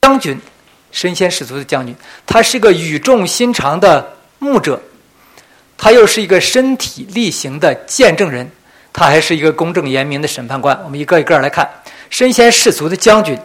将军，身先士卒的将军，他是个语重心长的牧者，他又是一个身体力行的见证人，他还是一个公正严明的审判官。我们一个一个来看，身先士卒的将军。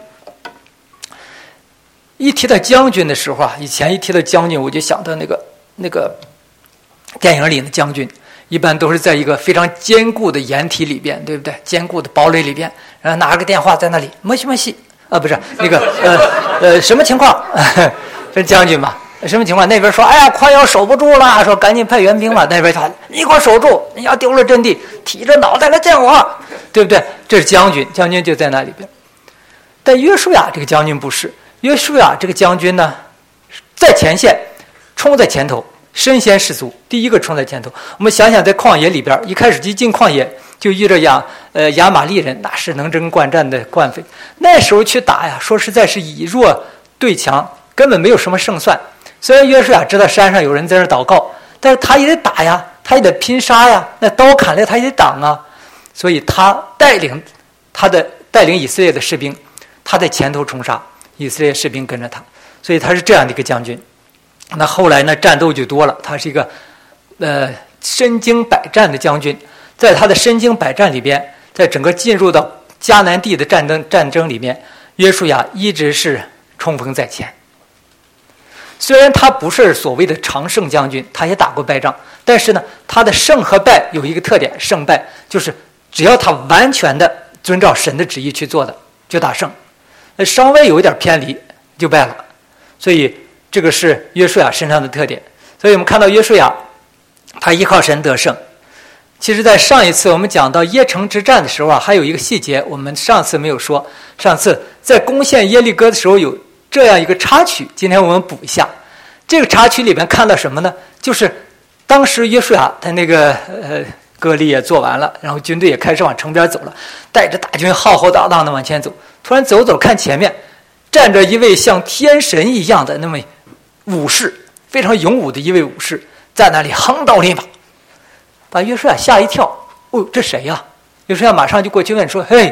一提到将军的时候啊，以前一提到将军，我就想到那个电影里的将军，一般都是在一个非常坚固的掩体里边，对不对？坚固的堡垒里边，然后拿个电话在那里，没戏啊，不是那个什么情况？这是将军嘛？什么情况？那边说，哎呀，快要守不住了，说赶紧派援兵了。那边说，你给我守住，你要丢了阵地，提着脑袋来见我，对不对？这是将军，将军就在那里边。但约书亚这个将军不是。约书亚这个将军呢，在前线，冲在前头，身先士卒，第一个冲在前头。我们想想，在旷野里边，一开始一进旷野就遇着亚玛力人，那是能征惯战的惯匪。那时候去打呀，说实在是以弱对强，根本没有什么胜算。虽然约书亚知道山上有人在那祷告，但是他也得打呀，他也得拼杀呀，那刀砍来他也得挡啊。所以他带领以色列的士兵，他在前头冲杀。以色列士兵跟着他，所以他是这样的一个将军。那后来呢，战斗就多了，他是一个身经百战的将军。在他的身经百战里边，在整个进入到迦南地的战争里面，约书亚一直是冲锋在前。虽然他不是所谓的常胜将军，他也打过败仗，但是呢，他的胜和败有一个特点，胜败就是只要他完全的遵照神的旨意去做的，就打胜。稍微有一点偏离就败了，所以这个是约书亚身上的特点。所以我们看到约书亚他依靠神得胜。其实在上一次我们讲到耶城之战的时候啊，还有一个细节我们上次没有说。上次在攻陷耶利哥的时候有这样一个插曲，今天我们补一下。这个插曲里面看到什么呢？就是当时约书亚他那个割礼也做完了，然后军队也开始往城边走了，带着大军浩浩荡荡的往前走。突然走看前面站着一位像天神一样的那么武士，非常勇武的一位武士，在那里横刀立马，把约书亚吓一跳。哦，这谁呀？约书亚马上就过去问说：“嘿，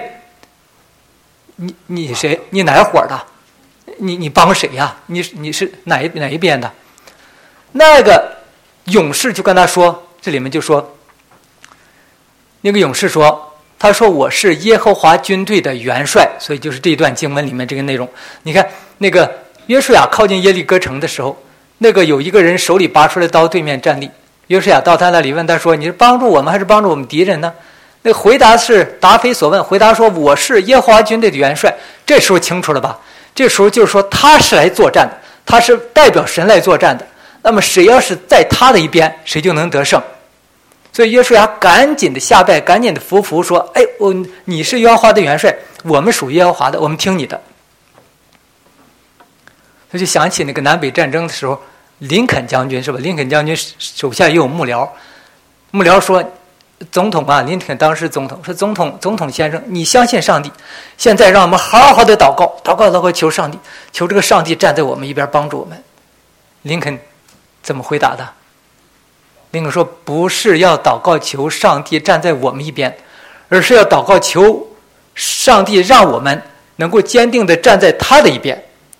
你谁？你哪伙的？你帮谁呀？你是哪一边的？”那个勇士就跟他说，这里面就说，那个勇士说。他说我是耶和华军队的元帅，所以就是这一段经文里面这个内容。你看那个约书亚靠近耶利哥城的时候，那个有一个人手里拔出来刀对面站立，约书亚到他那里问他说，你是帮助我们还是帮助我们敌人呢？那个回答是答非所问，回答说我是耶和华军队的元帅。这时候清楚了吧？这时候就是说他是来作战的，他是代表神来作战的，那么谁要是在他的一边，谁就能得胜。所以约书亚赶紧的下拜，赶紧的服说：“哎，你是耶和华的元帅，我们属耶和华的，我们听你的。”他就想起那个南北战争的时候，林肯将军是吧？林肯将军手下也有幕僚，幕僚说：“总统啊，林肯当时总统说，总统先生，你相信上帝，现在让我们好好的祷告，求上帝，求这个上帝站在我们一边，帮助我们。”林肯怎么回答的？林肯说：“不是要祷告求上帝站在我们一边，而是要祷告求上帝让我们能够坚定地站在他的一边，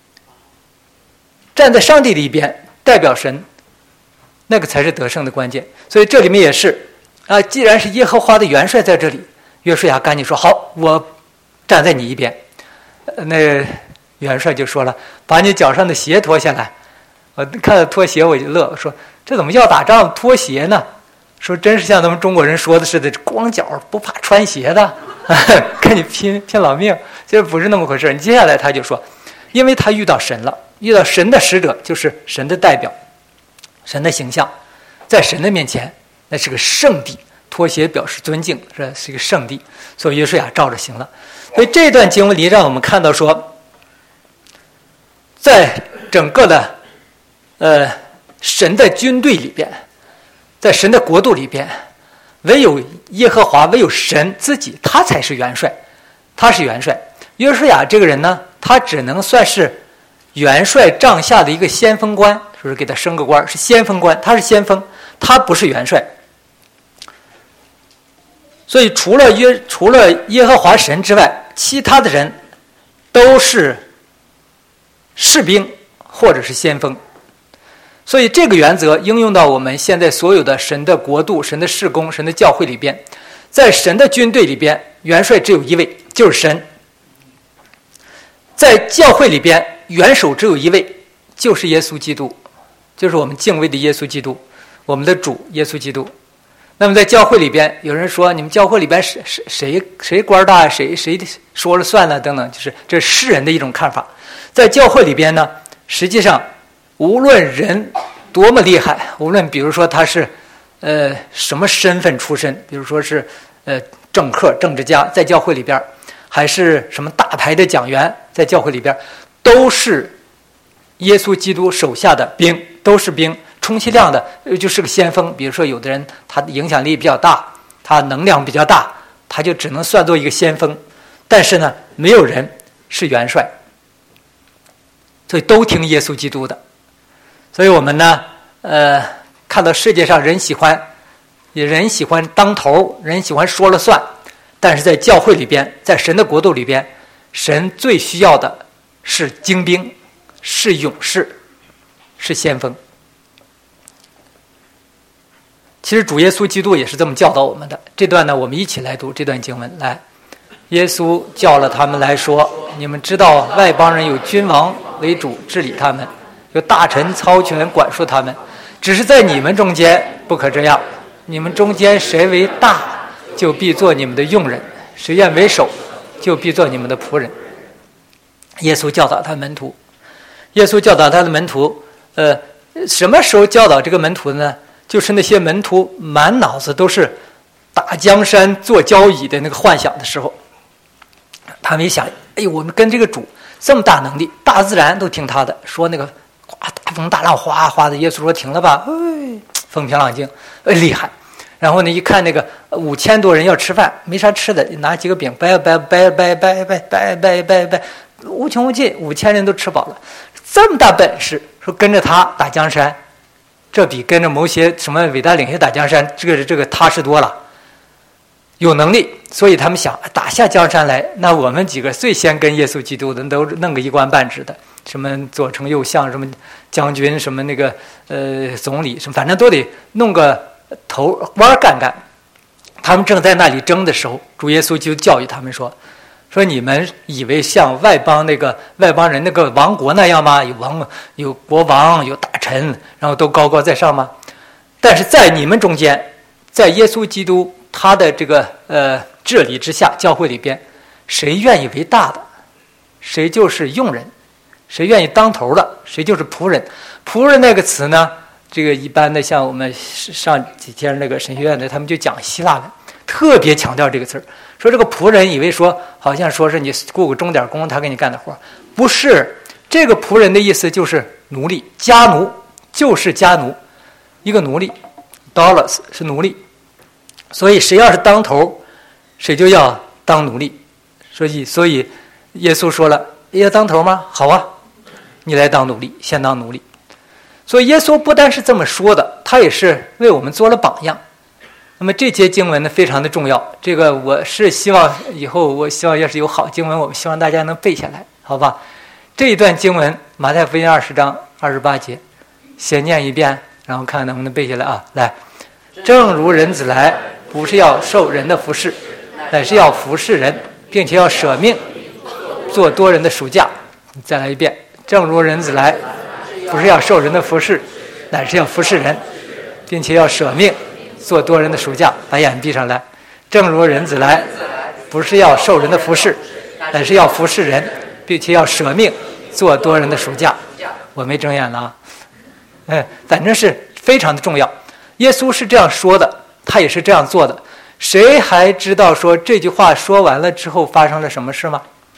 站在上帝的一边，代表神，那个才是得胜的关键。”所以这里面也是既然是耶和华的元帅在这里，约书亚赶紧说：“好，我站在你一边。”那元帅就说了：“把你脚上的鞋脱下来。”我看到脱鞋我就乐，我说这怎么要打仗脱鞋呢？说真是像咱们中国人说的似的，光脚不怕穿鞋的，跟你拼老命，其实不是那么回事。你接下来他就说，因为他遇到神了，遇到神的使者，就是神的代表，神的形象，在神的面前那是个圣地，脱鞋表示尊敬，是一个圣地，所以约书亚照着行了。所以这段经文里让我们看到说，在整个的神的军队里边，在神的国度里边，唯有耶和华，唯有神自己，他才是元帅，他是元帅。约书亚这个人呢，他只能算是元帅帐下的一个先锋官，就是给他升个官，是先锋官，他是先锋，他不是元帅。所以除了耶和华神之外，其他的人都是士兵或者是先锋。所以这个原则应用到我们现在所有的神的国度、神的事工、神的教会里边。在神的军队里边，元帅只有一位，就是神；在教会里边，元首只有一位，就是耶稣基督，就是我们敬畏的耶稣基督，我们的主耶稣基督。那么在教会里边，有人说你们教会里边谁官大，谁说了算了等等，就是这是世人的一种看法。在教会里边呢，实际上无论人多么厉害，无论比如说他是什么身份出身，比如说是政客、政治家，在教会里边，还是什么大牌的讲员，在教会里边，都是耶稣基督手下的兵，都是兵，充其量的就是个先锋。比如说有的人他的影响力比较大，他能量比较大，他就只能算作一个先锋。但是呢，没有人是元帅，所以都听耶稣基督的。所以我们呢看到世界上人喜欢当头，人喜欢说了算，但是在教会里边，在神的国度里边，神最需要的是精兵，是勇士，是先锋。其实主耶稣基督也是这么教导我们的。这段呢，我们一起来读这段经文。来，耶稣叫了他们来说：你们知道外邦人有君王为主治理他们，有大臣操权管束他们，只是在你们中间不可这样。你们中间谁为大，就必做你们的用人；谁愿为首，就必做你们的仆人。耶稣教导他的门徒，什么时候教导这个门徒呢？就是那些门徒满脑子都是打江山坐交椅的那个幻想的时候，他们一想，哎，我们跟这个主这么大能力，大自然都听他的，说那个大风大浪哗哗的，耶稣说停了吧，风平浪静，厉害。然后呢，一看那个5000多人要吃饭，没啥吃的，拿几个饼掰，无穷无尽，5000人都吃饱了。这么大本事，说跟着他打江山，这比跟着某些什么伟大领袖打江山，这个踏实多了，有能力。所以他们想打下江山来，那我们几个最先跟耶稣基督的都弄个一官半职的，什么左丞右相，什么将军，什么那个总理，什么反正都得弄个头弯干。他们正在那里争的时候，主耶稣就教育他们说你们以为像外邦人那个王国那样吗？有国王，有大臣，然后都高高在上吗？但是在你们中间，在耶稣基督他的这个治理之下，教会里边，谁愿意为大的，谁就是用人；谁愿意当头的，谁就是仆人。仆人那个词呢，这个一般的像我们上几天那个神学院的，他们就讲希腊文，特别强调这个词儿。说这个仆人以为说好像说是你雇个钟点工，他给你干的活，不是。这个仆人的意思就是奴隶，家奴，就是家奴，一个奴隶 ，doulos 是奴隶。所以谁要是当头，谁就要当奴隶。所以耶稣说了，要当头吗？好啊，你来当奴隶，先当奴隶。所以耶稣不单是这么说的，他也是为我们做了榜样。那么这节经文呢非常的重要，这个我是希望以后，我希望要是有好经文，我们希望大家能背下来，好吧？这一段经文马太福音20章28节，先念一遍，然后看能不能背下来啊。来，正如人子来，不是要受人的服侍，乃是要服侍人，并且要舍命做多人的赎价。再来一遍，正如人子来，不是要受人的服侍，乃是要服侍人，并且要舍命做多人的赎价。把眼闭上来。正如人子来，不是要受人的服侍，乃是要服侍人，并且要舍命做多人的赎价。我没睁眼了啊，反正是非常的重要。耶稣是这样说的，他也是这样做的。谁还知道说这句话说完了之后发生了什么事吗？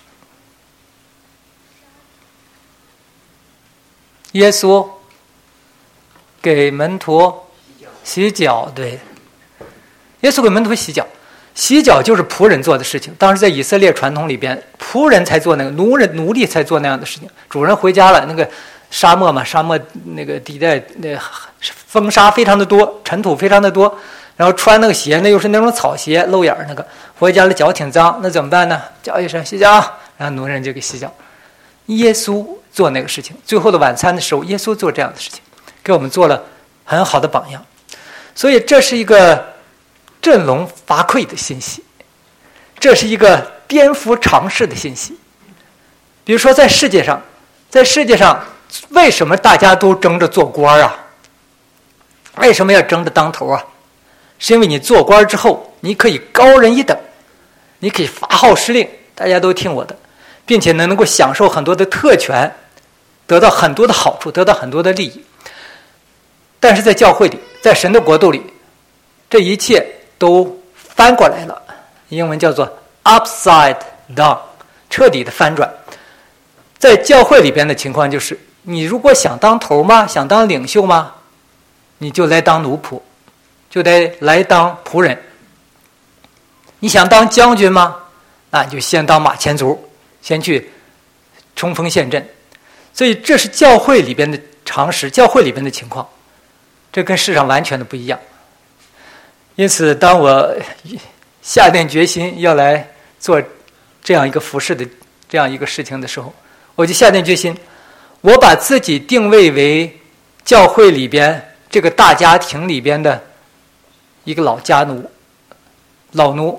耶稣给门徒洗脚，对，耶稣给门徒洗脚。洗脚就是仆人做的事情，当时在以色列传统里边，仆人才做那个，奴隶才做那样的事情。主人回家了，那个沙漠嘛，沙漠那个地带那风沙非常的多，尘土非常的多，然后穿那个鞋那又是那种草鞋，露眼那个，回家了脚挺脏，那怎么办呢？叫一声洗脚，然后奴人就给洗脚。耶稣做那个事情。最后的晚餐的时候，耶稣做这样的事情，给我们做了很好的榜样。所以这是一个振聋发聩的信息，这是一个颠覆常识的信息。比如说在世界上为什么大家都争着做官啊？为什么要争着当头啊？是因为你做官之后，你可以高人一等，你可以发号施令，大家都听我的，并且能够享受很多的特权，得到很多的好处，得到很多的利益。但是在教会里，在神的国度里，这一切都翻过来了，英文叫做 upside down， 彻底的翻转。在教会里边的情况就是，你如果想当头吗？想当领袖吗？你就来当奴仆，就得来当仆人。你想当将军吗？那你就先当马前卒，先去冲锋陷阵。所以这是教会里边的常识，教会里边的情况，这跟世上完全的不一样。因此当我下定决心要来做这样一个服事的这样一个事情的时候，我就下定决心，我把自己定位为教会里边这个大家庭里边的一个老家奴、老奴、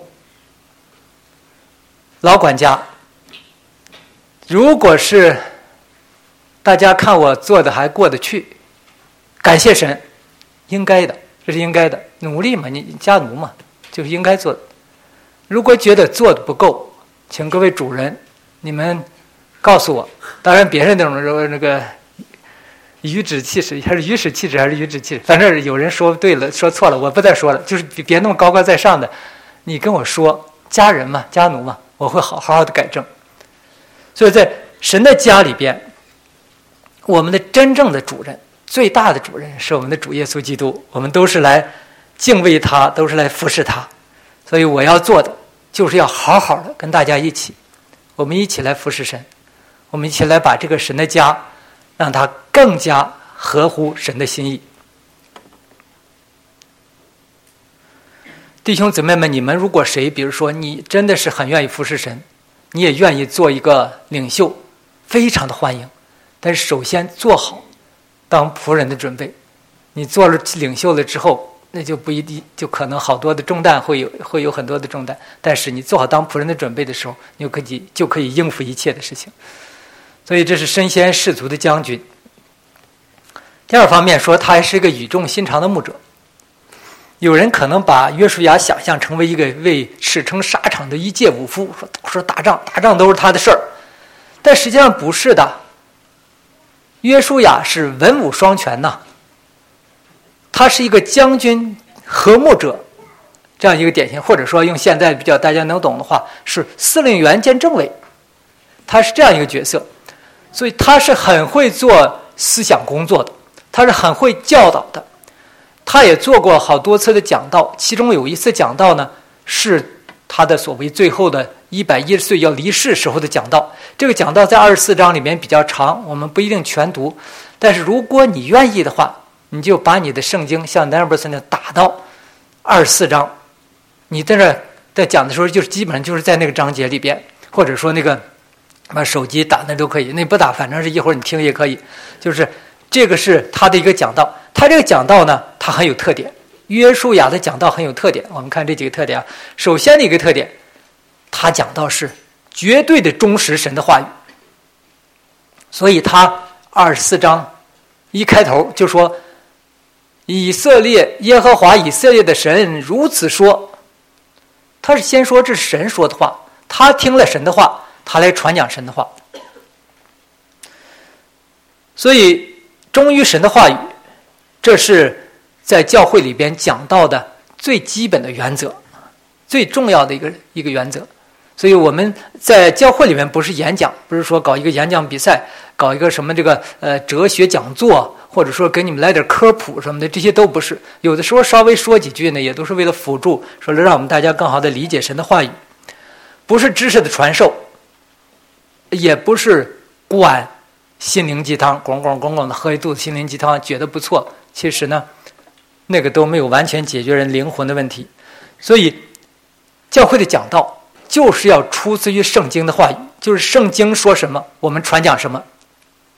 老管家。如果是大家看我做的还过得去，感谢神，应该的，这是应该的，努力嘛，你家奴嘛，就是应该做的。如果觉得做的不够，请各位主人，你们告诉我。当然别人那种那个颐指气使，还是颐使气指还是颐指气使，反正有人说对了说错了，我不再说了，就是别那么高高在上的，你跟我说，家人嘛，家奴嘛，我会好好的改正。所以在神的家里边，我们的真正的主人，最大的主人是我们的主耶稣基督，我们都是来敬畏他，都是来服侍他。所以我要做的就是要好好的跟大家一起，我们一起来服侍神，我们一起来把这个神的家让它更加合乎神的心意。弟兄姊妹们，你们如果谁，比如说你真的是很愿意服侍神，你也愿意做一个领袖，非常的欢迎。但是首先做好当仆人的准备。你做了领袖了之后，那就不一定，就可能好多的重担会有很多的重担。但是你做好当仆人的准备的时候，你就可以应付一切的事情。所以这是身先士卒的将军。第二方面说，他还是一个语重心长的牧者。有人可能把约书亚想象成为一个为驰骋沙场的一介武夫，说打仗都是他的事儿，但实际上不是的。约书亚是文武双全呐，他是一个将军和牧者，这样一个典型，或者说用现在比较大家能懂的话，是司令员兼政委，他是这样一个角色。所以他是很会做思想工作的，他是很会教导的。他也做过好多次的讲道，其中有一次讲道呢，是他的所谓最后的110岁要离世时候的讲道。这个讲道在24章里面比较长，我们不一定全读，但是如果你愿意的话，你就把你的圣经像南尔伯森那打到24章，你在这在讲的时候，就是基本上就是在那个章节里边，或者说那个把手机打那都可以，那不打反正是一会儿你听也可以。就是这个是他的一个讲道，他这个讲道呢，他很有特点。约书亚的讲道很有特点，我们看这几个特点啊。首先的一个特点，他讲道是绝对的忠实神的话语，所以他24章一开头就说，以色列耶和华以色列的神如此说。他是先说这是神说的话，他听了神的话，他来传讲神的话。所以忠于神的话语，这是在教会里边讲到的最基本的原则，最重要的一个原则。所以我们在教会里面不是演讲，不是说搞一个演讲比赛，搞一个什么这个哲学讲座，或者说给你们来点科普什么的，这些都不是。有的时候稍微说几句呢，也都是为了辅助，说让我们大家更好的理解神的话语，不是知识的传授，也不是管心灵鸡汤，咣咣咣咣的喝一肚子心灵鸡汤，觉得不错。其实呢，那个都没有完全解决人灵魂的问题。所以教会的讲道就是要出自于圣经的话语，就是圣经说什么我们传讲什么。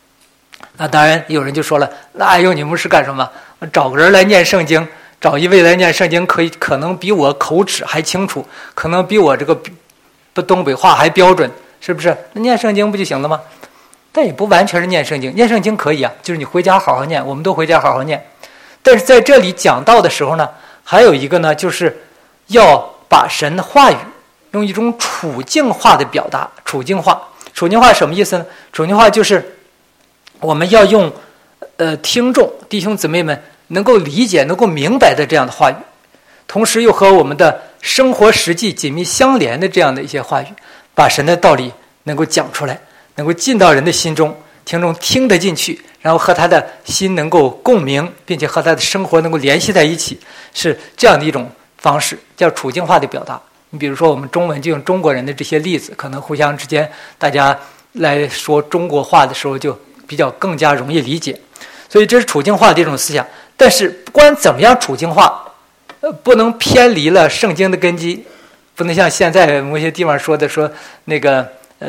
那当然有人就说了，那用你牧师干什么？找个人来念圣经，找一位来念圣经，可能比我口齿还清楚，可能比我这个东北话还标准，是不是？那念圣经不就行了吗？但也不完全是念圣经，念圣经可以啊，就是你回家好好念，我们都回家好好念。但是在这里讲道的时候呢，还有一个呢，就是要把神的话语用一种处境化的表达。处境化什么意思呢？处境化就是我们要用听众弟兄姊妹们能够理解能够明白的这样的话语，同时又和我们的生活实际紧密相连的这样的一些话语，把神的道理能够讲出来，能够进到人的心中，听众听得进去，然后和他的心能够共鸣，并且和他的生活能够联系在一起，是这样的一种方式，叫处境化的表达。你比如说我们中文就用中国人的这些例子，可能互相之间大家来说中国话的时候就比较更加容易理解，所以这是处境化的一种思想。但是不管怎么样处境化，不能偏离了圣经的根基，不能像现在某些地方说的说那个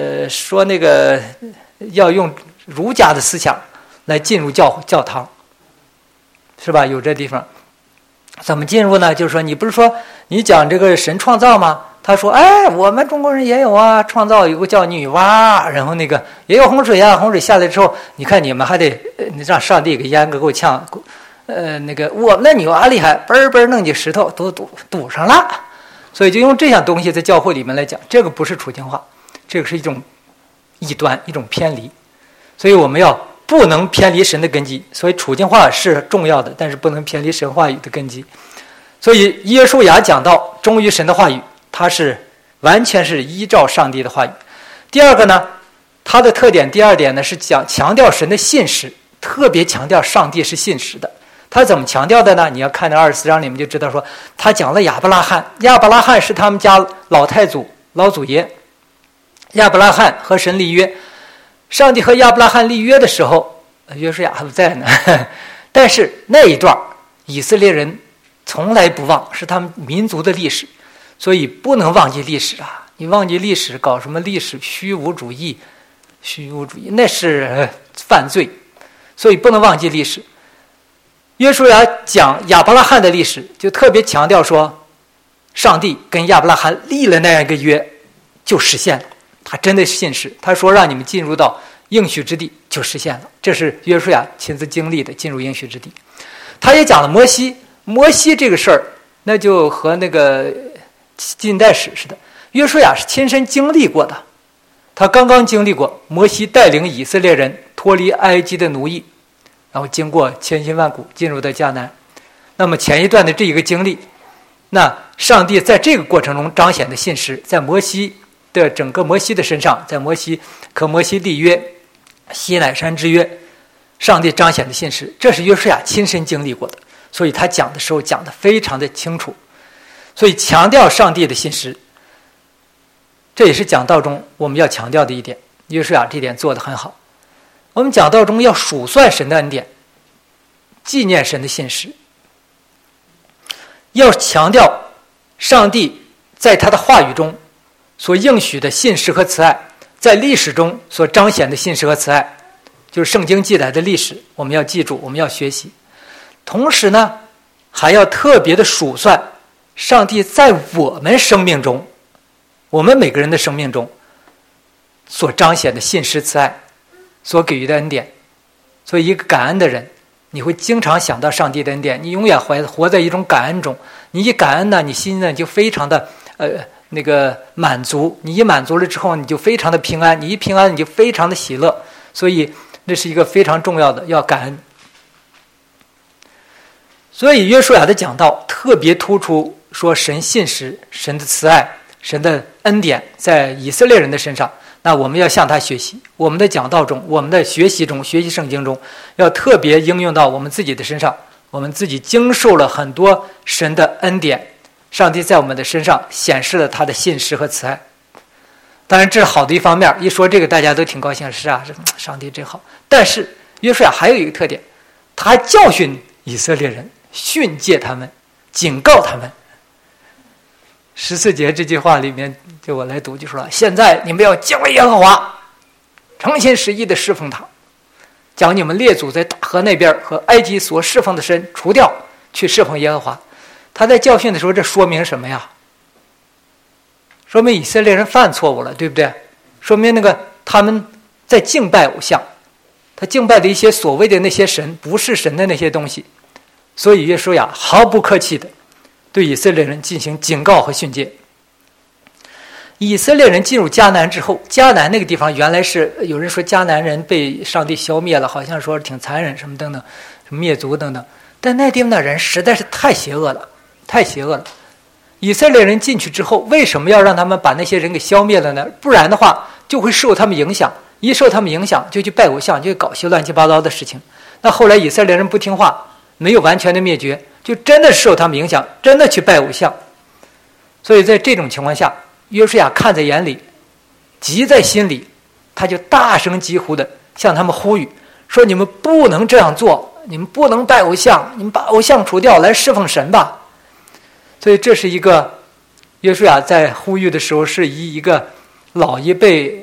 要用儒家的思想来进入教堂，是吧？有这地方怎么进入呢？就是说你不是说你讲这个神创造吗？他说我们中国人也有啊，创造有个叫女娲，然后那个也有洪水啊，洪水下来之后，你看你们还得让上帝给淹个够呛，我们的女娲厉害，嘣嘣弄起石头都堵上了，所以就用这样东西在教会里面来讲，这个不是处境化，这个是一种异端，一种偏离，所以我们要不能偏离神的根基，所以处境化是重要的，但是不能偏离神话语的根基。所以约书亚讲到忠于神的话语，它是完全是依照上帝的话语。第二个呢，它的特点第二点呢是强调神的信实，特别强调上帝是信实的。他怎么强调的呢？你要看到24章里面就知道说，他讲了亚伯拉罕是他们家老祖爷，亚伯拉罕和神立约，上帝和亚伯拉罕立约的时候，约书亚还不在呢，但是那一段以色列人从来不忘，是他们民族的历史，所以不能忘记历史啊！你忘记历史，搞什么历史虚无主义，那是犯罪，所以不能忘记历史。约书亚讲亚伯拉罕的历史，就特别强调说，上帝跟亚伯拉罕立了那样一个约，就实现了，他真的是信实。他说让你们进入到应许之地，就实现了。这是约书亚亲自经历的，进入应许之地。他也讲了摩西这个事儿，那就和那个近代史似的。约书亚是亲身经历过的，他刚刚经历过摩西带领以色列人脱离埃及的奴役，然后经过千辛万苦进入到迦南。那么前一段的这一个经历，那上帝在这个过程中彰显的信实，在整个摩西的身上，在摩西立约西乃山之约，上帝彰显的信实，这是约书亚亲身经历过的，所以他讲的时候讲得非常的清楚，所以强调上帝的信实，这也是讲道中我们要强调的一点。约书亚这点做得很好。我们讲道中要数算神的恩典，纪念神的信实，要强调上帝在他的话语中所应许的信实和慈爱，在历史中所彰显的信实和慈爱，就是圣经记载的历史，我们要记住，我们要学习。同时呢，还要特别的数算上帝在我们生命中，我们每个人的生命中所彰显的信实慈爱，所给予的恩典。所以一个感恩的人，你会经常想到上帝的恩典，你永远活在一种感恩中。你一感恩呢，你心呢就非常的满足，你一满足了之后，你就非常的平安，你一平安你就非常的喜乐。所以这是一个非常重要的，要感恩。所以约书亚的讲道特别突出说神信实，神的慈爱，神的恩典在以色列人的身上，那我们要向他学习。我们的讲道中，我们的学习中，学习圣经中，要特别应用到我们自己的身上。我们自己经受了很多神的恩典，上帝在我们的身上显示了他的信实和慈爱。当然这是好的一方面，一说这个大家都挺高兴，是啊，上帝真好。但是约书亚还有一个特点，他还教训以色列人，训诫他们，警告他们。14节这句话里面，就我来读，就说了：现在你们要敬畏耶和华，诚心实意的侍奉他， 将你们列祖在大河那边和埃及所侍奉的神除掉，去侍奉耶和华。他在教训的时候，这说明什么呀？说明以色列人犯错误了，对不对？说明他们在敬拜偶像，他敬拜的一些所谓的那些神不是神的那些东西。所以约书亚毫不客气的对以色列人进行警告和训诫。以色列人进入迦南之后，迦南那个地方原来是有人说迦南人被上帝消灭了，好像说挺残忍什么等等，什么灭族等等，但那地方的人实在是太邪恶了，太邪恶了。以色列人进去之后，为什么要让他们把那些人给消灭了呢？不然的话就会受他们影响，一受他们影响就去拜偶像，就搞些乱七八糟的事情。那后来以色列人不听话，没有完全的灭绝，就真的受他们影响，真的去拜偶像。所以在这种情况下，约书亚看在眼里，急在心里，他就大声疾呼的向他们呼吁，说你们不能这样做，你们不能拜偶像，你们把偶像除掉，来侍奉神吧。所以这是一个约书亚在呼吁的时候，是以一个老一辈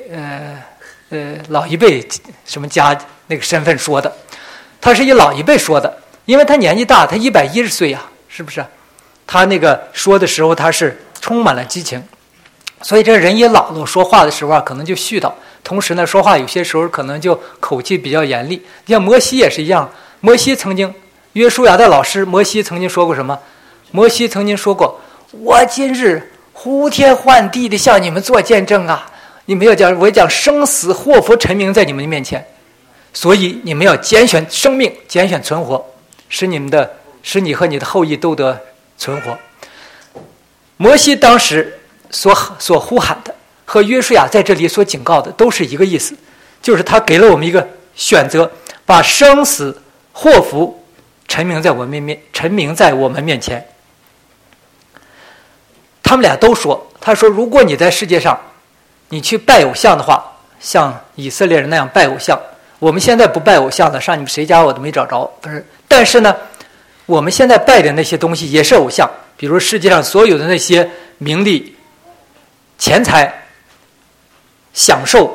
什么家那个身份说的，他是以老一辈说的，因为他年纪大，他110岁呀，是不是？他那个说的时候，他是充满了激情，所以这人一老了，说话的时候啊，可能就絮叨，同时呢，说话有些时候可能就口气比较严厉。像摩西也是一样，摩西曾经，约书亚的老师摩西曾经说过什么？摩西曾经说过：“我今日呼天唤地的向你们做见证啊！你们要讲，我讲生死祸福陈明在你们的面前，所以你们要拣选生命，拣选存活，使你和你的后裔都得存活。”摩西当时所呼喊的和约书亚在这里所警告的都是一个意思，就是他给了我们一个选择，把生死祸福陈明在我们面前。他们俩都说，他说如果你在世界上你去拜偶像的话，像以色列人那样拜偶像，我们现在不拜偶像了，上你们谁家我都没找着，不是？但是呢，我们现在拜的那些东西也是偶像，比如世界上所有的那些名利、钱财、享受，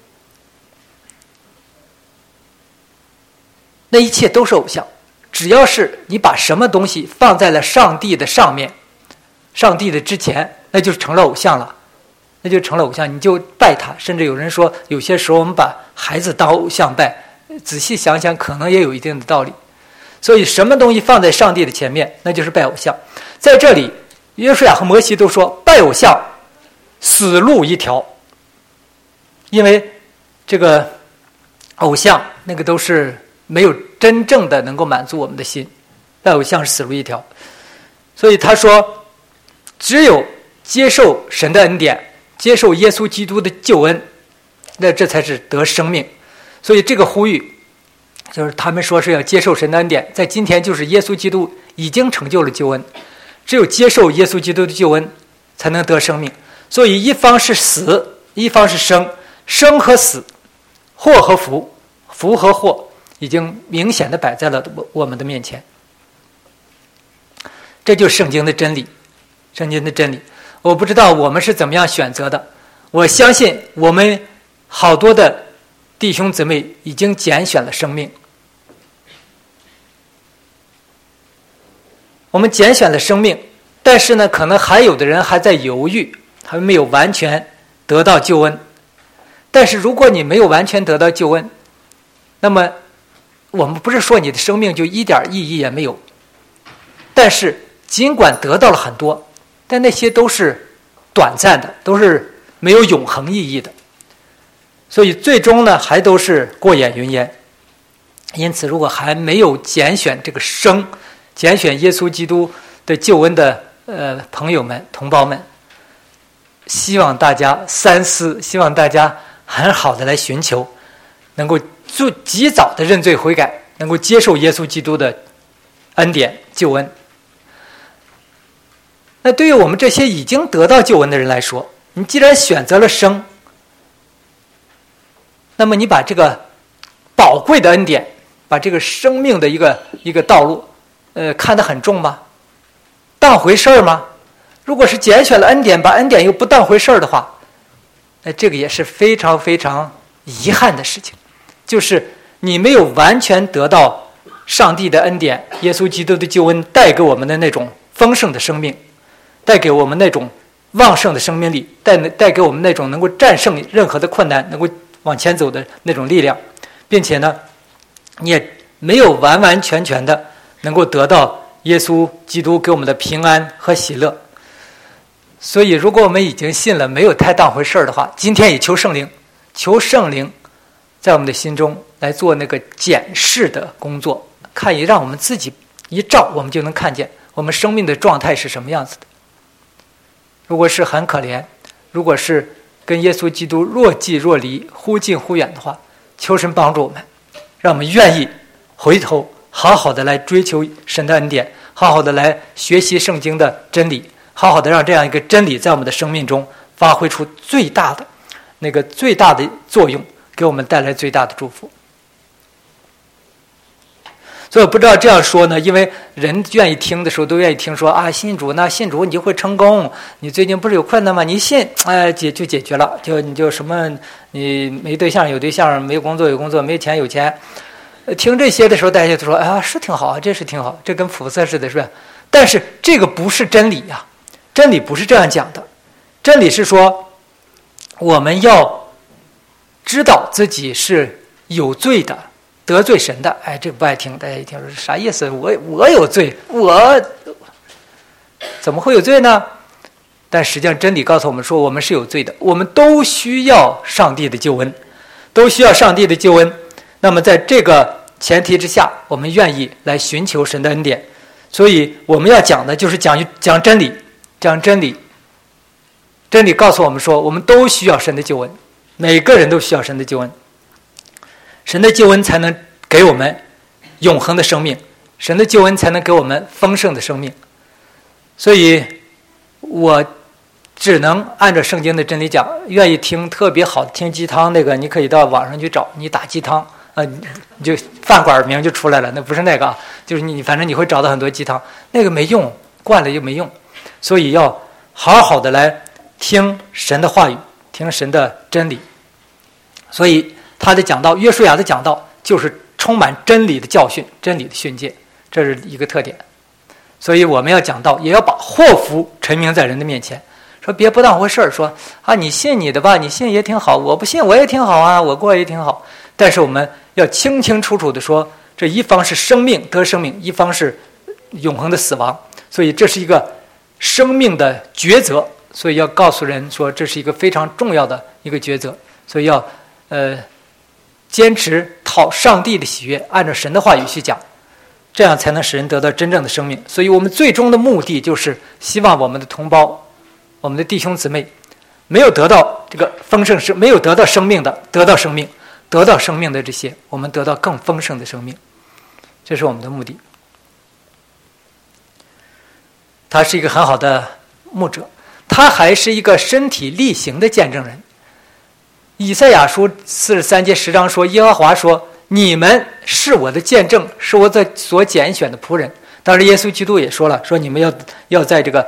那一切都是偶像。只要是你把什么东西放在了上帝的上面，上帝的之前，那就成了偶像了，那就成了偶像，你就拜他。甚至有人说，有些时候我们把孩子当偶像拜，仔细想想可能也有一定的道理。所以什么东西放在上帝的前面，那就是拜偶像。在这里约书亚和摩西都说，拜偶像死路一条，因为这个偶像那个都是没有真正的能够满足我们的心，拜偶像是死路一条。所以他说，只有接受神的恩典，接受耶稣基督的救恩，那这才是得生命。所以这个呼吁就是他们说是要接受神的恩典，在今天就是耶稣基督已经成就了救恩，只有接受耶稣基督的救恩才能得生命。所以一方是死，一方是生，生和死，祸和福，福和祸已经明显的摆在了我们的面前。这就是圣经的真理，圣经的真理。我不知道我们是怎么样选择的，我相信我们好多的弟兄姊妹已经拣选了生命，我们拣选了生命，但是呢，可能还有的人还在犹豫，还没有完全得到救恩。但是如果你没有完全得到救恩，那么我们不是说你的生命就一点意义也没有，但是尽管得到了很多，但那些都是短暂的，都是没有永恒意义的，所以最终呢还都是过眼云烟。因此如果还没有拣选这个生，拣选耶稣基督的救恩的朋友们同胞们，希望大家三思，希望大家很好的来寻求，能够及早的认罪悔改，能够接受耶稣基督的恩典救恩。那对于我们这些已经得到救恩的人来说，你既然选择了生，那么你把这个宝贵的恩典，把这个生命的一个道路看得很重吗？当回事儿吗？如果是拣选了恩典，把恩典又不当回事儿的话，那这个也是非常非常遗憾的事情。就是你没有完全得到上帝的恩典，耶稣基督的救恩带给我们的那种丰盛的生命，带给我们那种旺盛的生命力，带给我们那种能够战胜任何的困难，能够往前走的那种力量，并且呢，你也没有完完全全的能够得到耶稣基督给我们的平安和喜乐。所以如果我们已经信了，没有太当回事的话，今天也求圣灵在我们的心中来做那个检视的工作，让我们自己一照，我们就能看见我们生命的状态是什么样子的。如果是很可怜，如果是跟耶稣基督若即若离，忽近忽远的话，求神帮助我们，让我们愿意回头好好的来追求神的恩典，好好的来学习圣经的真理，好好的让这样一个真理在我们的生命中发挥出最大的作用，给我们带来最大的祝福。所以我不知道这样说呢，因为人愿意听的时候都愿意听说啊，信主你就会成功，你最近不是有困难吗？你信，就解决了，你就什么，你没对象有对象，没工作有工作，没钱有钱。听这些的时候，大家就说啊，是挺好，这是挺好，这跟肤色似的，是吧？但是这个不是真理呀，真理不是这样讲的，真理是说我们要知道自己是有罪的，得罪神的。这不爱听，大家一听说啥意思？我有罪，我怎么会有罪呢？但实际上真理告诉我们说，我们是有罪的，我们都需要上帝的救恩，都需要上帝的救恩。那么在这个前提之下，我们愿意来寻求神的恩典。所以我们要讲的就是讲真理，讲真理。真理告诉我们说，我们都需要神的救恩，每个人都需要神的救恩。神的救恩才能给我们永恒的生命，神的救恩才能给我们丰盛的生命。所以我只能按照圣经的真理讲。愿意听特别好听鸡汤那个，你可以到网上去找，你打鸡汤你就饭馆名就出来了，那不是那个啊，就是你反正你会找到很多鸡汤，那个没用，惯了就没用。所以要好好的来听神的话语，听神的真理。所以他的讲道，约书亚的讲道就是充满真理的教训，真理的训诫，这是一个特点。所以我们要讲道，也要把祸福陈明在人的面前，说别不当回事儿，说啊你信你的吧，你信也挺好，我不信我也挺好啊，我过也挺好。但是我们要清清楚楚的说，这一方是生命得生命，一方是永恒的死亡。所以这是一个生命的抉择，所以要告诉人说这是一个非常重要的一个抉择。所以要坚持讨上帝的喜悦，按照神的话语去讲，这样才能使人得到真正的生命。所以我们最终的目的就是希望我们的同胞，我们的弟兄姊妹没有得到这个丰盛，是没有得到生命的，得到生命，得到生命的这些，我们得到更丰盛的生命，这是我们的目的。他是一个很好的牧者，他还是一个身体力行的见证人。以赛亚书43节10章说，耶和华说，你们是我的见证，是我所拣选的仆人。当时耶稣基督也说了，说你们要在这个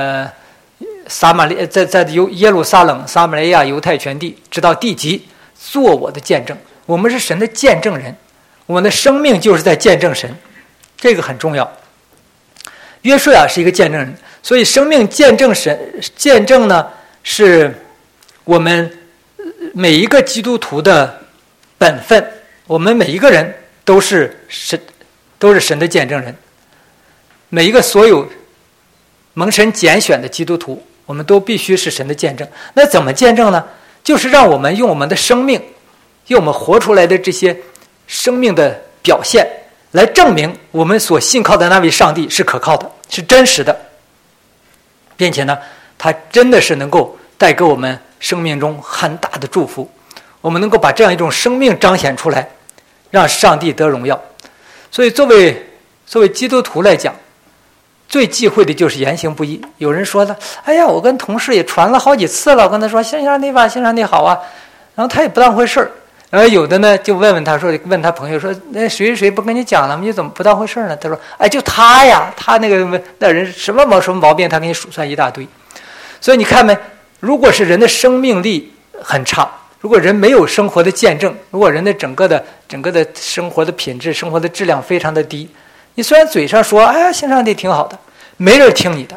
在耶路撒冷、撒玛利亚、犹太全地，直到地极，做我的见证。我们是神的见证人，我们的生命就是在见证神，这个很重要。约书亚是一个见证人，所以生命见证神，见证呢是我们每一个基督徒的本分。我们每一个人都是神的见证人，每一个所有蒙神拣选的基督徒，我们都必须是神的见证。那怎么见证呢？就是让我们用我们的生命，用我们活出来的这些生命的表现，来证明我们所信靠的那位上帝是可靠的，是真实的，并且呢，他真的是能够带给我们生命中很大的祝福。我们能够把这样一种生命彰显出来，让上帝得荣耀。所以作为基督徒来讲，最忌讳的就是言行不一。有人说了，哎呀，我跟同事也传了好几次了，我跟他说欣赏你吧，欣赏你好啊，然后他也不当回事儿。然后有的呢就问他说，问他朋友说，那谁谁不跟你讲了，你怎么不当回事呢？他说，哎，就他呀，他那人什么毛病，他给你数算一大堆。所以你看没，如果是人的生命力很差， 如果人没有生活的见证，如果人的整个的生活的品质、生活的质量非常的低，你虽然嘴上说哎呀信上帝挺好的，没人听你的。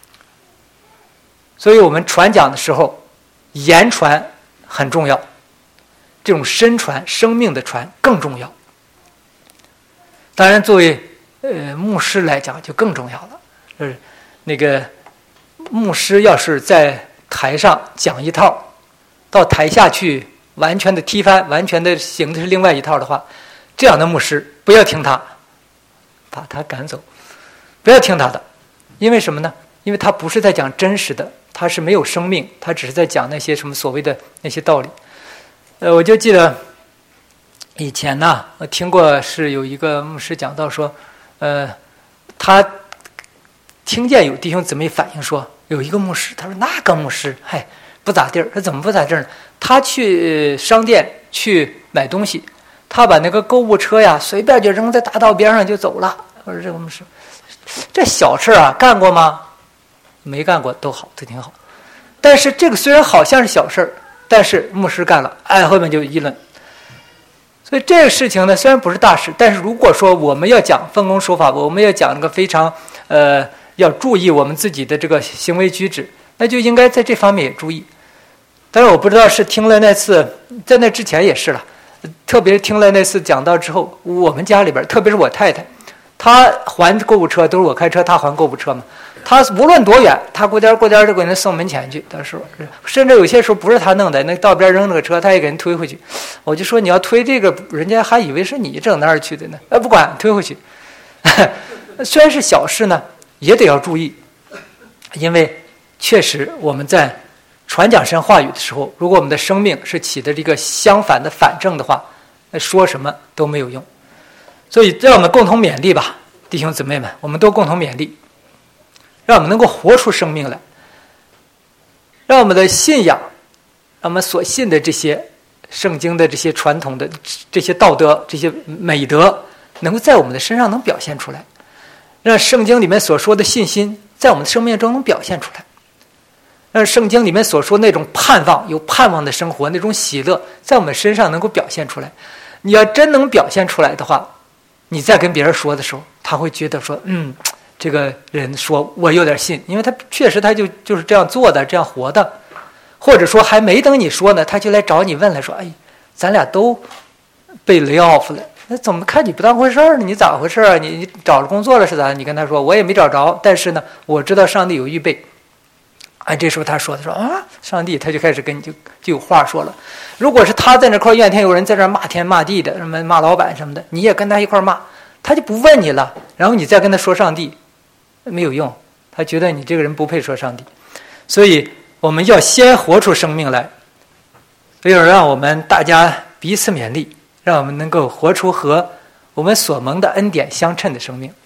所以我们传讲的时候，言传很重要，这种身传、生命的传更重要。当然，作为牧师来讲就更重要了。就是那个牧师要是在台上讲一套，到台下去完全的踢翻，完全的行的是另外一套的话，这样的牧师不要听他，把他赶走，不要听他的。因为什么呢？因为他不是在讲真实的，他是没有生命，他只是在讲那些什么所谓的那些道理。我就记得以前呢，我听过是有一个牧师讲到说，他听见有弟兄姊妹反映说，有一个牧师，他说那个牧师，嗨，不咋地儿。他怎么不咋地儿呢？他去商店去买东西，他把那个购物车呀随便就扔在大道边上就走了。我说这个牧师，这小事啊干过吗？没干过，都好，都挺好。但是这个虽然好像是小事，但是牧师干了，哎，后面就议论。所以这个事情呢，虽然不是大事，但是如果说我们要讲分工守法，我们要讲那个非常要注意我们自己的这个行为举止，那就应该在这方面也注意。但是我不知道是听了那次，在那之前也是了，特别是听了那次讲道之后，我们家里边，特别是我太太，她还购物车都是我开车，她还购物车嘛。她无论多远，她过点就给人送门前去。她说，甚至有些时候不是她弄的，那道边扔那个车，她也给人推回去。我就说你要推这个，人家还以为是你整那儿去的呢。不管，推回去。虽然是小事呢，也得要注意，因为确实我们在传讲神话语的时候，如果我们的生命是起的这个相反的反正的话，那说什么都没有用。所以让我们共同勉励吧，弟兄姊妹们，我们都共同勉励，让我们能够活出生命来，让我们的信仰，让我们所信的这些圣经的这些传统的这些道德、这些美德，能够在我们的身上能表现出来，让圣经里面所说的信心在我们的生命中能表现出来，让圣经里面所说那种盼望、有盼望的生活，那种喜乐在我们身上能够表现出来。你要真能表现出来的话，你再跟别人说的时候，他会觉得说这个人说我有点信，因为他确实他就是这样做的，这样活的。或者说还没等你说呢，他就来找你问来说，哎，咱俩都被 lay off 了，那怎么看你不当回事呢？你咋回事啊？你找着工作了是咋？你跟他说我也没找着，但是呢我知道上帝有预备。哎，这时候他说上帝，他就开始跟你就有话说了。如果是他在那块怨天尤人，在那骂天骂地的，什么骂老板什么的，你也跟他一块骂，他就不问你了。然后你再跟他说上帝，没有用，他觉得你这个人不配说上帝。所以我们要先活出生命来，所以让我们大家彼此勉励，让我们能够活出和我们所蒙的恩典相称的生命。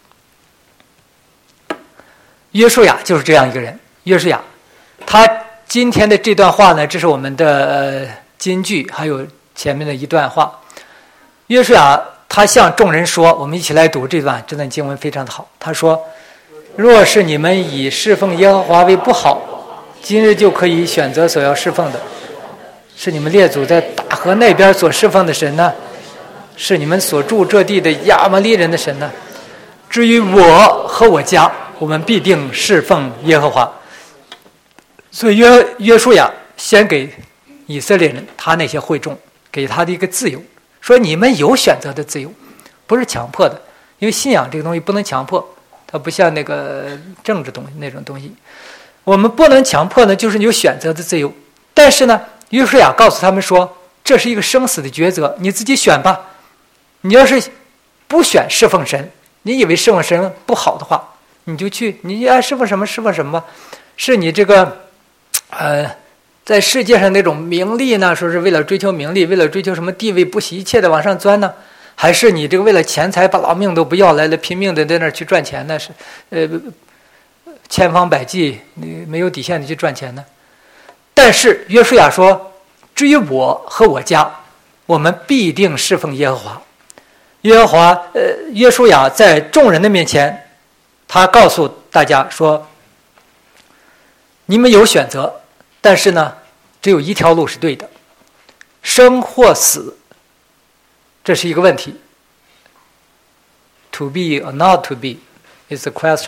约书亚就是这样一个人。约书亚，他今天的这段话呢，这是我们的金句，还有前面的一段话。约书亚他向众人说，我们一起来读这段经文非常的好。他说，若是你们以侍奉耶和华为不好，今日就可以选择所要侍奉的，是你们列祖在大河那边所侍奉的神呢，是你们所住这地的亚摩利人的神呢。至于我和我家，我们必定侍奉耶和华。所以约书亚先给以色列人他那些会众给他的一个自由，说你们有选择的自由，不是强迫的，因为信仰这个东西不能强迫，它不像那个政治东西那种东西，我们不能强迫呢，就是有选择的自由。但是呢，约书亚告诉他们说，这是一个生死的抉择，你自己选吧。你要是不选侍奉神，你以为侍奉神不好的话，你就去，你爱侍奉什么侍奉什么吧。是你这个在世界上那种名利呢，说是为了追求名利，为了追求什么地位，不惜一切的往上钻呢？还是你这个为了钱财把老命都不要来了，拼命的在那儿去赚钱呢？是千方百计没有底线的去赚钱呢？但是约书亚说，至于我和我家，我们必定侍奉耶和华。约书亚在众人的面前，他告诉大家说，你们有选择，但是呢，只有一条路是对的， 生或死，这是一个问题。To be or not to be is a question。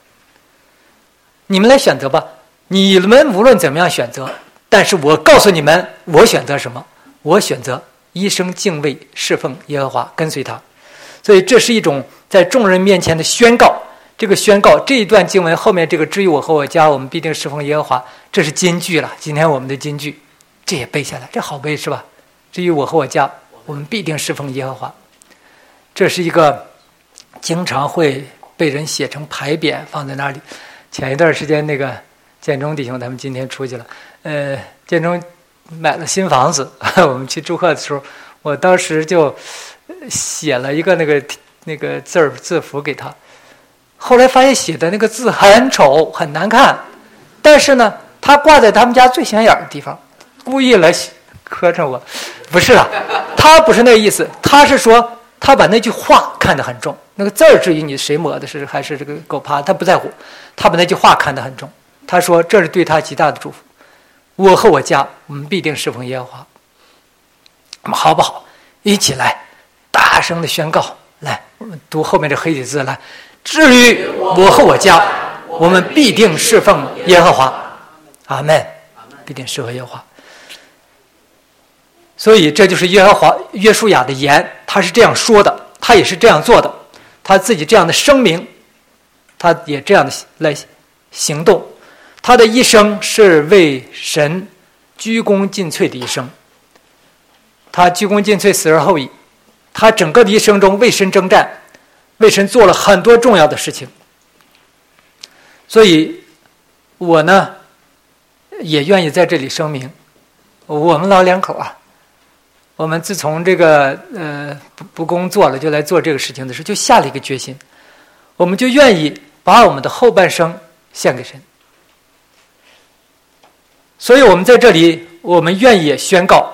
你们来选择吧，你们无论怎么样选择，但是我告诉你们，我选择什么？我选择一生敬畏侍奉耶和华，跟随他。所以这是一种在众人面前的宣告。这个宣告，这一段经文后面这个至于我和我家，我们必定侍奉耶和华，这是金句了。今天我们的金句，这也背下来，这好背是吧？至于我和我家，我们必定侍奉耶和华。这是一个经常会被人写成牌匾放在那里。前一段时间那个建中弟兄他们今天出去了，建中买了新房子，我们去祝贺的时候，我当时就写了一个那个字符给他。后来发现写的那个字很丑很难看，但是呢他挂在他们家最显眼的地方，故意来磕碜我。不是啊，他不是那个意思，他是说他把那句话看得很重，那个字儿至于你谁抹的是还是这个狗爬，他不在乎，他把那句话看得很重。他说这是对他极大的祝福，我和我家我们必定侍奉耶和华。我们好不好一起来大声的宣告，来我们读后面这黑体字来，至于我和我家，我们必定侍奉耶和华。阿们，必定侍奉耶和华。所以这就是约书亚的言，他是这样说的，他也是这样做的，他自己这样的声明，他也这样的来行动。他的一生是为神鞠躬尽瘁的一生，他鞠躬尽瘁，死而后已。他整个的一生中为神征战，为神做了很多重要的事情。所以我呢也愿意在这里声明，我们老两口啊，我们自从这个不工作了，就来做这个事情的时候，就下了一个决心，我们就愿意把我们的后半生献给神。所以我们在这里，我们愿意宣告，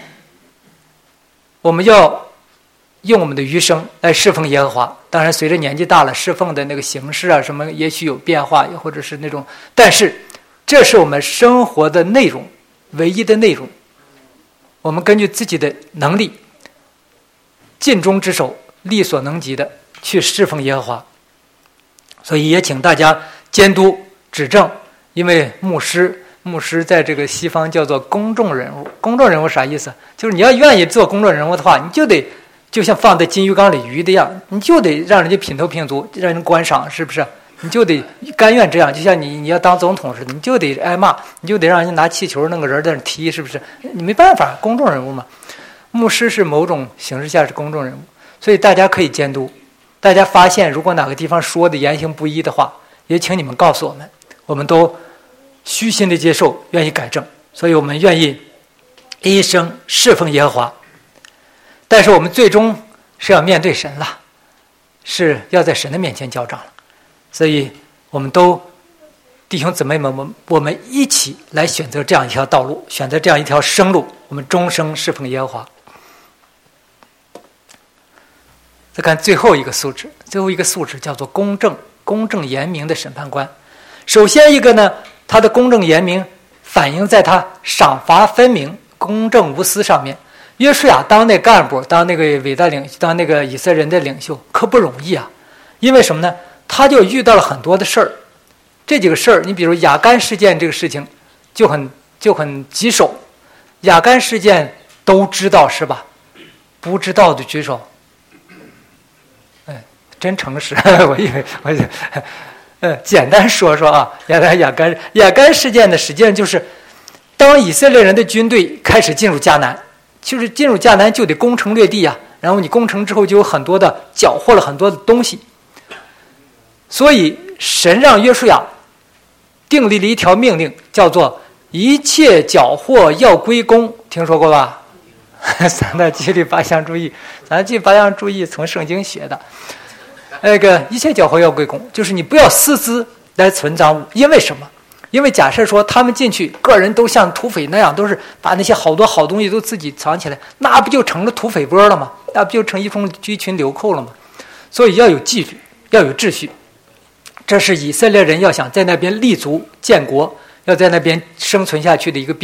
我们要用我们的余生来侍奉耶和华。当然随着年纪大了，侍奉的那个形式啊什么也许有变化，或者是那种，但是这是我们生活的内容，唯一的内容。我们根据自己的能力，尽忠职守，力所能及的去侍奉耶和华。所以也请大家监督指正，因为牧师在这个西方叫做公众人物。公众人物啥意思？就是你要愿意做公众人物的话，你就得就像放在金鱼缸里鱼的样，你就得让人家品头品足，让人观赏，是不是？你就得甘愿这样，就像你要当总统似的，你就得挨骂，你就得让人家拿气球弄个人在那踢，是不是？你没办法，公众人物嘛。牧师是某种形式下是公众人物，所以大家可以监督。大家发现如果哪个地方说的言行不一的话，也请你们告诉我们，我们都虚心的接受，愿意改正。所以我们愿意一生侍奉耶和华，但是我们最终是要面对神了，是要在神的面前交账了。所以我们都弟兄姊妹们，我们一起来选择这样一条道路，选择这样一条生路，我们终生侍奉耶和华。再看最后一个素质，叫做公正严明的审判官。首先一个呢，他的公正严明反映在他赏罚分明、公正无私上面。约书亚当那干部，当那个伟大领袖，当那个以色列人的领袖，可不容易啊。因为什么呢？他就遇到了很多的事儿。这几个事儿，你比如亚干事件这个事情，就很棘手。亚干事件都知道是吧？不知道的举手。真诚实，我以为简单说说啊，亚干事件呢，实际上就是当以色列人的军队开始进入迦南，就是进入迦南就得攻城略地啊，然后你攻城之后就有很多的缴获了很多的东西，所以神让约书亚订立了一条命令，叫做一切缴获要归公，听说过吧？三大纪律八项注意，咱这八项注意从圣经学的。那个一切缴获要归公，就是你不要私自来存赃物。因为什么？因为假设说他们进去，个人都像土匪那样，都是把那些好多好东西都自己藏起来，那不就成了土匪波了吗？那不就成一群流寇了吗？所以要有纪律，要有秩序。这是以色列人要想在那边立足建国，要在那边生存下去的一个必要。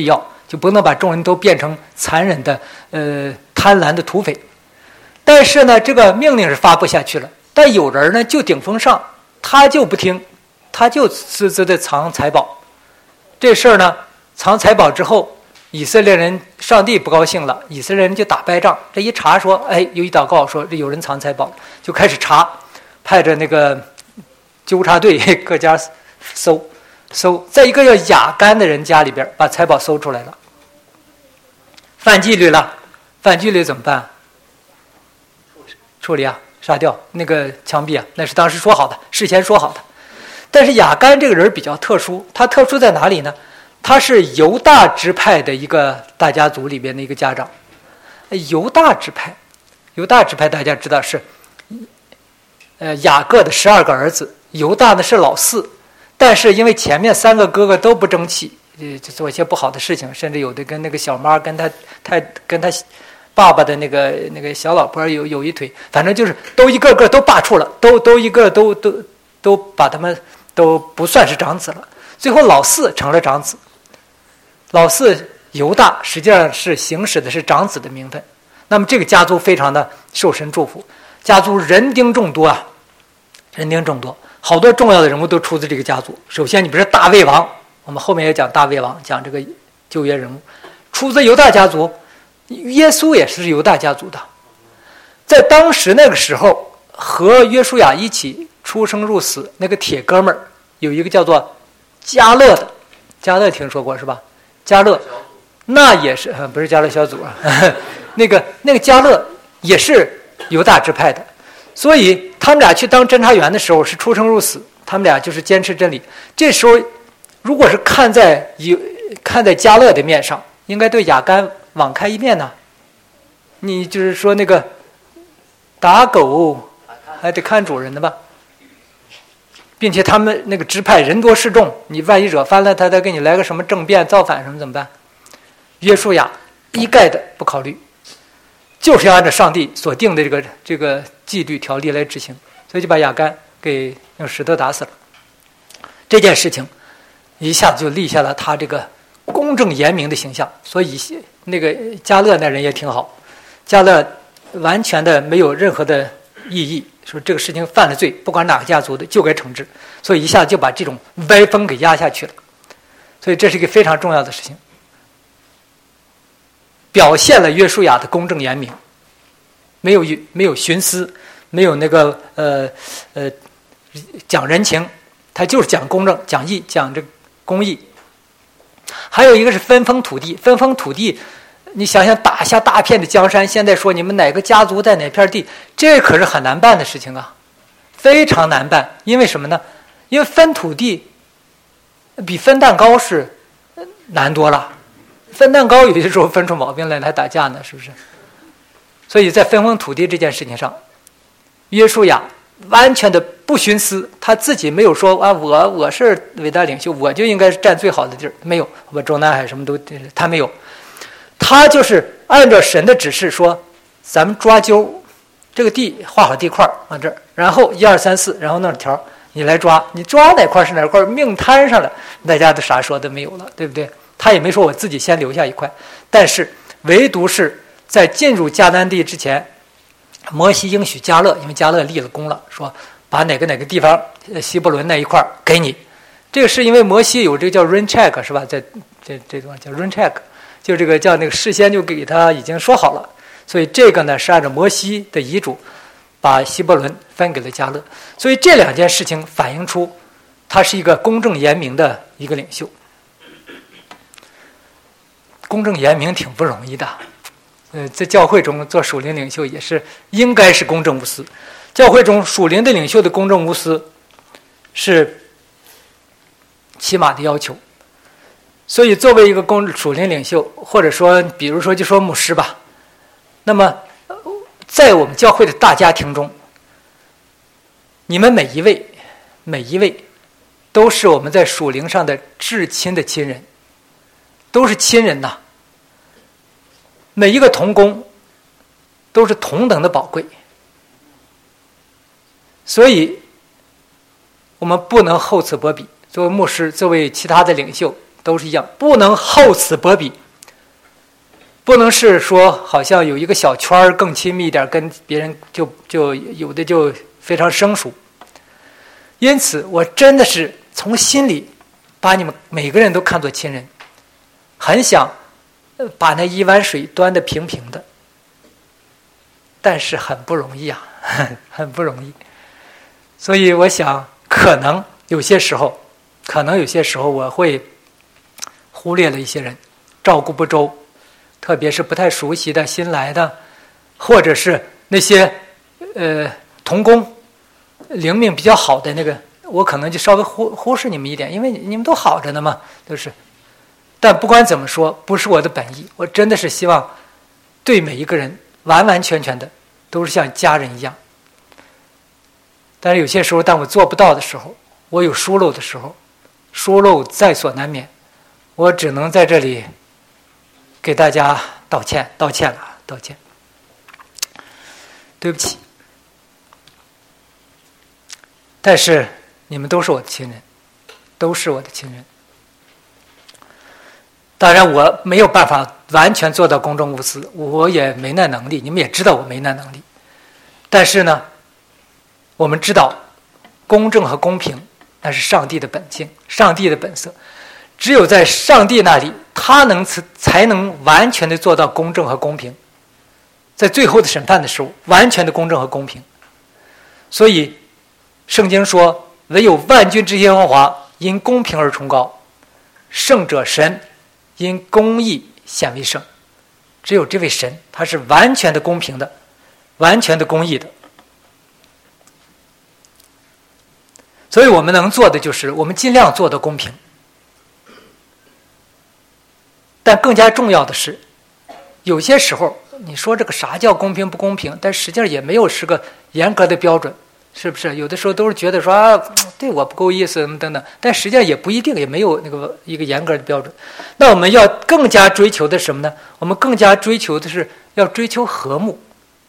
就不能把众人都变成残忍的贪婪的土匪。但是呢，这个命令是发布下去了，但有人呢就顶风上，他就不听，他就私自的藏财宝。这事儿呢，藏财宝之后，以色列人上帝不高兴了，以色列人就打败仗。这一查说，哎，有一祷告说这有人藏财宝，就开始查，派着那个纠察队各家搜，在一个叫雅干的人家里边把财宝搜出来了。犯纪律了，犯纪律怎么办？处理啊，杀掉，那个枪毙啊，那是当时说好的，事先说好的。但是雅干这个人比较特殊，他特殊在哪里呢？他是犹大支派的一个大家族里边的一个家长。犹大支派大家知道是雅各的12个儿子，犹大呢是老四，但是因为前面3个哥哥都不争气，就做一些不好的事情，甚至有的跟那个小妈跟他爸爸的那个小老婆有一腿，反正就是都一个个都罢黜了，都一个都把他们都不算是长子了。最后老四成了长子，老四犹大实际上是行使的是长子的名分。那么这个家族非常的受神祝福，家族人丁众多啊，人丁众多，好多重要的人物都出自这个家族。首先你比如说大卫王，我们后面也讲大卫王，讲这个旧约人物，出自犹大家族。耶稣也是犹大家族的，在当时那个时候，和约书亚一起出生入死那个铁哥们儿，有一个叫做迦勒的，迦勒听说过是吧？迦勒，那也是不是迦勒小组啊？那个迦勒也是犹大支派的，所以他们俩去当侦察员的时候是出生入死，他们俩就是坚持真理。这时候，如果是看在迦勒的面上，应该对雅干网开一面呢。你就是说那个打狗还得看主人的吧，并且他们那个支派人多势众，你万一惹翻了，他再给你来个什么政变造反什么怎么办？约书亚一概的不考虑，就是要按照上帝所定的这个纪律条例来执行，所以就把雅干给用石头打死了。这件事情一下子就立下了他这个公正严明的形象。所以那个迦勒那人也挺好，迦勒完全的没有任何的异议，说这个事情犯了罪，不管哪个家族的就该惩治，所以一下就把这种歪风给压下去了。所以这是一个非常重要的事情，表现了约书亚的公正严明，没有徇私，没有那个讲人情，他就是讲公正、讲义、讲这公义。还有一个是分封土地，分封土地，你想想打下大片的江山，现在说你们哪个家族在哪片地，这可是很难办的事情啊，非常难办。因为什么呢？因为分土地比分蛋糕是难多了，分蛋糕有些时候分出毛病来还打架呢，是不是？所以在分封土地这件事情上，约书亚完全的不徇私，他自己没有说啊，我是伟大领袖，我就应该占最好的地儿，没有，我中南海什么都他没有，他就是按照神的指示说，咱们抓阄，这个地画好地块往这儿，然后1、2、3、4，然后弄条，你来抓，你抓哪块是哪块，命摊上了，大家都啥说都没有了，对不对？他也没说我自己先留下一块，但是唯独是在进入迦南地之前，摩西应许迦勒，因为迦勒立了功了，说把哪个地方希伯伦那一块给你。这个是因为摩西有这个叫 rain check 是吧？在这地方叫 rain check， 就这个叫那个事先就给他已经说好了，所以这个呢是按照摩西的遗嘱把希伯伦分给了迦勒。所以这2件事情反映出他是一个公正严明的一个领袖。公正严明挺不容易的，在教会中做属灵领袖也是应该是公正无私。教会中属灵的领袖的公正无私是起码的要求。所以作为一个属灵领袖，或者说比如说就说牧师吧，那么在我们教会的大家庭中，你们每一位都是我们在属灵上的至亲的亲人，都是亲人呐。每一个同工都是同等的宝贵，所以我们不能厚此薄彼。作为牧师，作为其他的领袖都是一样，不能厚此薄彼， 不能是说好像有一个小圈儿更亲密一点，跟别人就有的就非常生疏。因此我真的是从心里把你们每个人都看作亲人，很想把那一碗水端得平平的，但是很不容易啊，很不容易。所以我想可能有些时候我会忽略了一些人，照顾不周，特别是不太熟悉的新来的，或者是那些同工灵命比较好的那个，我可能就稍微忽视你们一点，因为你们都好着呢嘛，都是。但不管怎么说，不是我的本意，我真的是希望对每一个人完完全全的都是像家人一样。但是有些时候，当我做不到的时候，我有疏漏的时候，疏漏在所难免，我只能在这里给大家道歉了，道歉，对不起。但是你们都是我的亲人，都是我的亲人。当然我没有办法完全做到公正无私，我也没那能力，你们也知道我没那能力。但是呢，我们知道公正和公平那是上帝的本性，上帝的本色，只有在上帝那里，他才能完全的做到公正和公平，在最后的审判的时候完全的公正和公平。所以圣经说，唯有万军之耶和华因公平而崇高，圣者神因公义显为圣。只有这位神，他是完全的公平的，完全的公义的。所以我们能做的就是我们尽量做到公平，但更加重要的是，有些时候你说这个啥叫公平不公平，但实际上也没有是个严格的标准，是不是？有的时候都是觉得说啊，对我不够意思等等，但实际上也不一定，也没有那个一个严格的标准。那我们要更加追求的是什么呢？我们更加追求的是要追求和睦。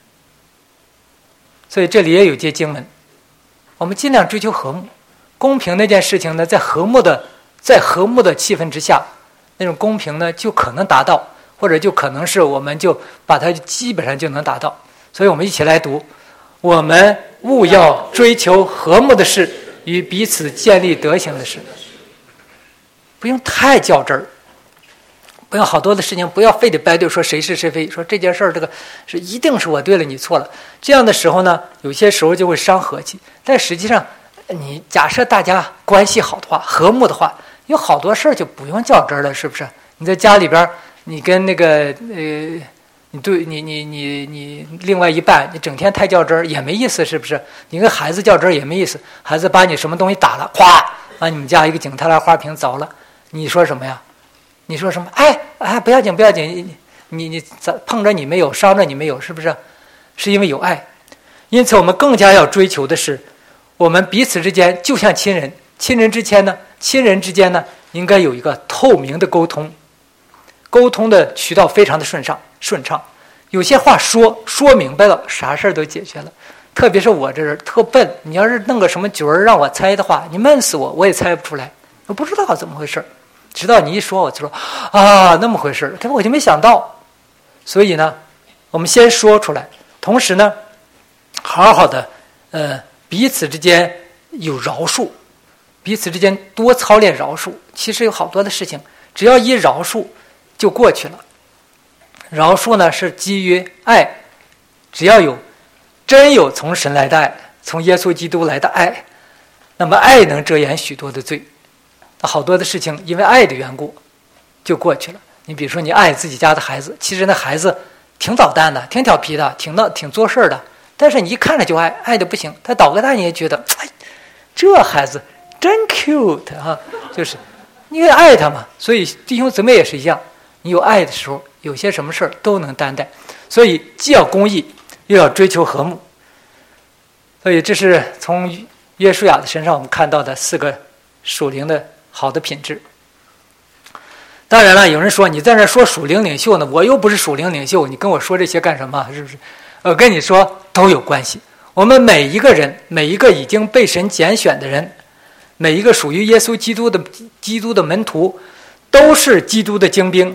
所以这里也有些经文，我们尽量追求和睦。公平那件事情呢，在和睦的气氛之下，那种公平呢就可能达到，或者就可能是我们就把它基本上就能达到。所以我们一起来读，我们务要追求和睦的事，与彼此建立德行的事。不用太较真儿，不要好多的事情不要非得掰对，说谁是谁非，说这件事儿这个是一定是我对了你错了。这样的时候呢，有些时候就会伤和气。但实际上你假设大家关系好的话，和睦的话，有好多事儿就不用较真了，是不是？你在家里边，你跟那个你对你另外一半，你整天太较真也没意思，是不是？你跟孩子较真也没意思，孩子把你什么东西打了，哗，把你们家一个景泰蓝花瓶凿了，你说什么呀？你说什么？哎，不要紧不要紧，你碰着你没有，伤着你没有，是不是？是因为有爱。因此我们更加要追求的是，我们彼此之间就像亲人，亲人之间呢应该有一个透明的沟通，沟通的渠道非常的顺畅。有些话说明白了，啥事儿都解决了。特别是我这人特笨，你要是弄个什么局儿让我猜的话，你闷死我也猜不出来，我不知道怎么回事，直到你一说我就说啊那么回事，可我就没想到。所以呢，我们先说出来，同时呢好好的彼此之间有饶恕，彼此之间多操练饶恕。其实有好多的事情只要一饶恕就过去了。饶恕呢是基于爱，只要真有从神来的爱，从耶稣基督来的爱，那么爱能遮掩许多的罪。好多的事情因为爱的缘故就过去了。你比如说你爱自己家的孩子，其实那孩子挺捣蛋的，挺调皮的，挺做事的，但是你一看着就爱的不行，他捣个蛋你也觉得哎，这孩子真 cute 啊，就是因为爱他嘛。所以弟兄姊妹也是一样，你有爱的时候，有些什么事儿都能担待。所以既要公义，又要追求和睦。所以这是从约书亚的身上我们看到的4个属灵的好的品质。当然了，有人说你在这说属灵领袖呢，我又不是属灵领袖，你跟我说这些干什么？是不是？我跟你说都有关系。我们每一个人，每一个已经被神拣选的人，每一个属于耶稣基督的门徒，都是基督的精兵，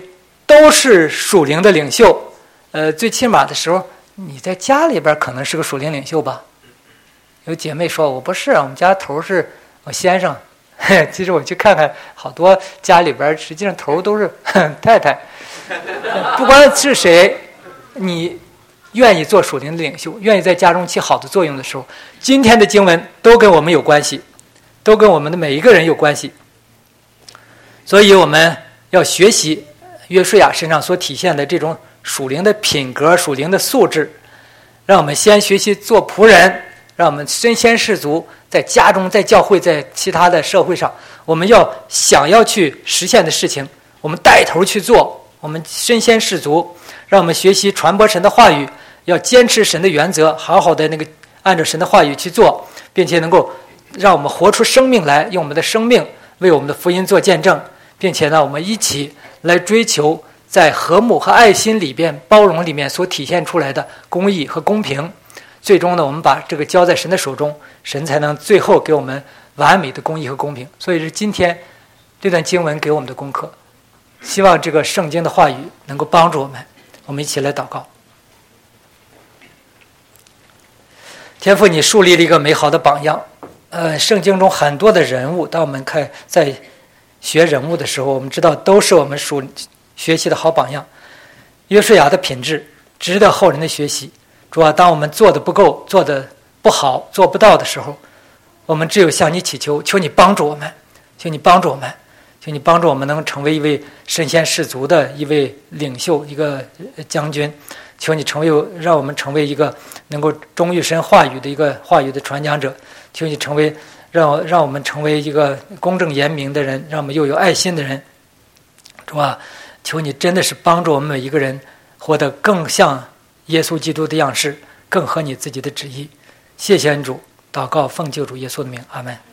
都是属灵的领袖。最起码的时候，你在家里边可能是个属灵领袖吧？有姐妹说我不是，我们家头是我先生。其实我去看看，好多家里边实际上头都是太太。不管是谁，你愿意做属灵的领袖，愿意在家中起好的作用的时候，今天的经文都跟我们有关系，都跟我们的每一个人有关系。所以我们要学习约书亚身上所体现的这种属灵的品格、属灵的素质，让我们先学习做仆人，让我们身先士卒，在家中、在教会、在其他的社会上，我们想要去实现的事情，我们带头去做，我们身先士卒，让我们学习传播神的话语，要坚持神的原则，好好的按照神的话语去做，并且能够让我们活出生命来，用我们的生命为我们的福音做见证，并且呢，我们一起来追求在和睦和爱心里边、包容里面所体现出来的公义和公平。最终呢，我们把这个交在神的手中，神才能最后给我们完美的公义和公平。所以是今天这段经文给我们的功课，希望这个圣经的话语能够帮助我们。我们一起来祷告。天父，你树立了一个美好的榜样。圣经中很多的人物，当我们在学人物的时候，我们知道都是我们学习的好榜样。约书亚的品质值得后人的学习。主啊，当我们做的不够、做的不好、做不到的时候，我们只有向你祈求，求你帮助我们，求你帮助我们，求你帮助我们能成为一位身先士卒的一位领袖、一个将军。求你让我们成为一个能够忠于神话语的一个话语的传讲者。求你让我们成为一个公正严明的人，让我们又有爱心的人。主啊，求你真的是帮助我们每一个人活得更像耶稣基督的样式，更合你自己的旨意。谢谢恩主，祷告奉救主耶稣的名，阿们。